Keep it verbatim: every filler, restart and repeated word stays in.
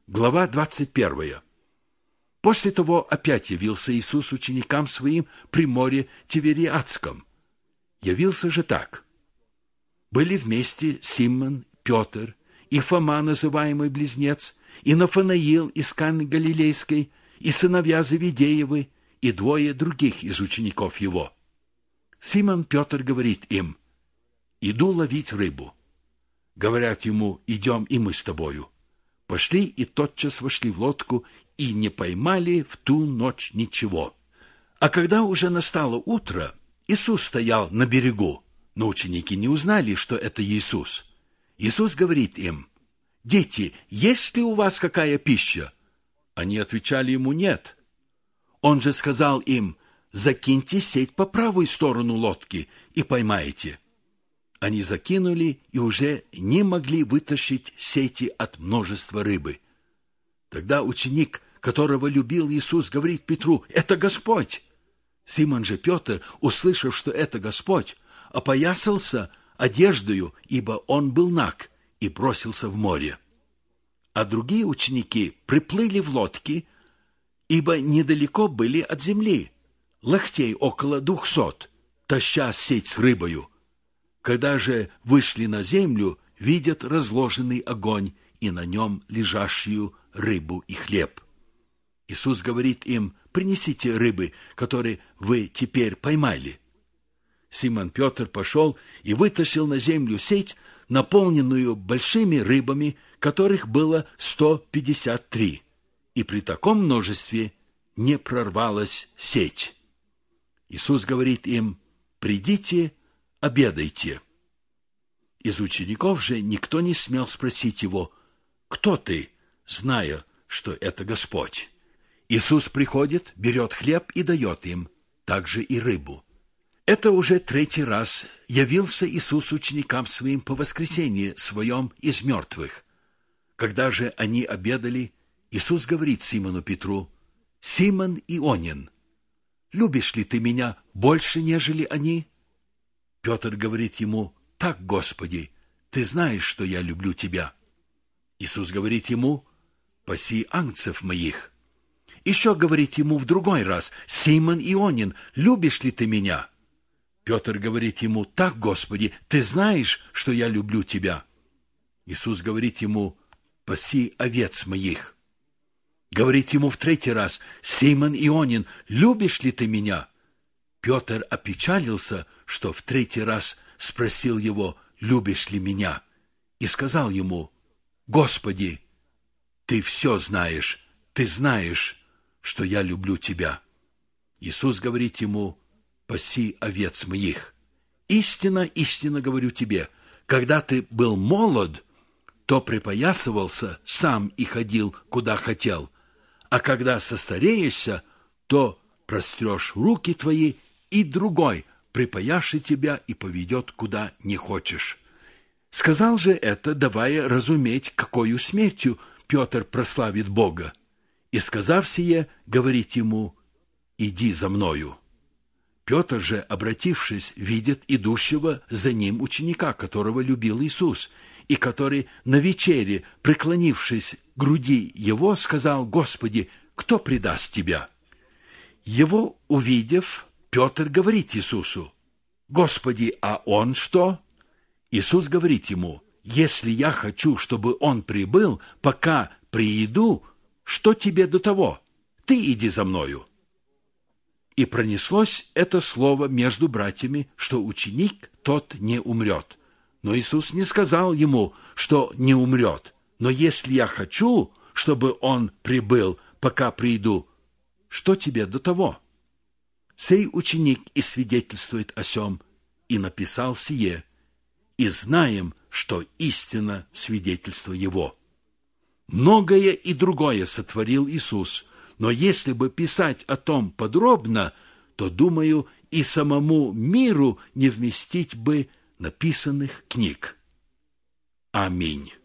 Глава двадцать первая. После того опять явился Иисус ученикам своим при море Тивериадском. Явился же так. Были вместе Симон, Петр, и Фома, называемый Близнец, и Нафанаил из Каны Галилейской, и сыновья Завидеевы, и двое других из учеников его. Симон Петр говорит им: «Иду ловить рыбу». Говорят ему: «Идем и мы с тобою». Пошли и тотчас вошли в лодку, и не поймали в ту ночь ничего. А когда уже настало утро, Иисус стоял на берегу, но ученики не узнали, что это Иисус. Иисус говорит им: «Дети, есть ли у вас какая пища?» Они отвечали ему: «Нет». Он же сказал им: «Закиньте сеть по правую сторону лодки и поймаете». Они закинули и уже не могли вытащить сети от множества рыбы. Тогда ученик, которого любил Иисус, говорит Петру: «Это Господь!» Симон же Петр, услышав, что это Господь, опоясался одеждою, ибо он был наг, и бросился в море. А другие ученики приплыли в лодки, ибо недалеко были от земли, локтей около двухсот, таща сеть с рыбою. Когда же вышли на землю, видят разложенный огонь и на нем лежащую рыбу и хлеб. Иисус говорит им: «Принесите рыбы, которые вы теперь поймали». Симон Петр пошел и вытащил на землю сеть, наполненную большими рыбами, которых было сто пятьдесят три, и при таком множестве не прорвалась сеть. Иисус говорит им: «Придите, обедайте». Из учеников же никто не смел спросить его: «Кто ты?», зная, что это Господь. Иисус приходит, берет хлеб и дает им, также и рыбу. Это уже третий раз явился Иисус ученикам своим по воскресенье своем из мертвых. Когда же они обедали, Иисус говорит Симону Петру: «Симон Ионин, любишь ли ты меня больше, нежели они?» Петр говорит ему: «Так, Господи, ты знаешь, что я люблю тебя». Иисус говорит ему: «Паси агнцев моих». Еще говорит ему в другой раз: «Симон Ионин, любишь ли ты меня?» Петр говорит ему: «Так, Господи, ты знаешь, что я люблю тебя». Иисус говорит ему: «Паси овец моих». Говорит ему в третий раз: «Симон Ионин, любишь ли ты меня?» Петр опечалился, что в третий раз спросил его: «Любишь ли меня?» И сказал ему: «Господи, ты все знаешь, ты знаешь, что я люблю тебя». Иисус говорит ему: «Паси овец моих. Истинно, истинно говорю тебе, когда ты был молод, то припоясывался сам и ходил, куда хотел, а когда состареешься, то прострешь руки твои, и другой припояшет тебя и поведет, куда не хочешь». Сказал же это, давая разуметь, какою смертью Петр прославит Бога. И, сказав сие, говорит ему: «Иди за мною». Петр же, обратившись, видит идущего за ним ученика, которого любил Иисус, и который на вечере, преклонившись к груди его, сказал: «Господи, кто предаст тебя?» Его увидев, Петр говорит Иисусу: «Господи, а он что?» Иисус говорит ему: «Если я хочу, чтобы он прибыл, пока прииду, что тебе до того? Ты иди за мною». И пронеслось это слово между братьями, что ученик тот не умрет. Но Иисус не сказал ему, что не умрет. Но если я хочу, чтобы он прибыл, пока приду, что тебе до того? Сей ученик и свидетельствует о сем, и написал сие, и знаем, что истинно свидетельство его. Многое и другое сотворил Иисус, но если бы писать о том подробно, то, думаю, и самому миру не вместить бы написанных книг. Аминь.